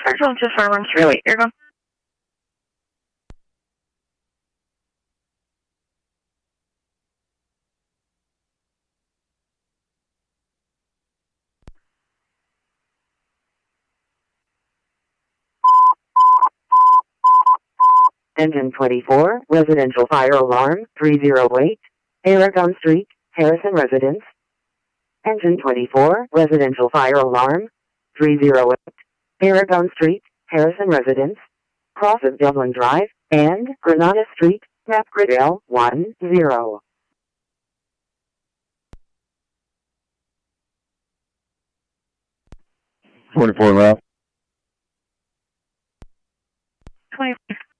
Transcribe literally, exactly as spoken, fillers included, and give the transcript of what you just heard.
Schedule to Farm Really. You're going. Engine twenty-four, residential fire alarm, three oh eight, Aragon Street, Harrison Residence. Engine twenty-four, residential fire alarm, three oh eight, Aragon Street, Harrison Residence, cross of Dublin Drive, and Granada Street, Mapgrid L one zero. forty-four left. twenty.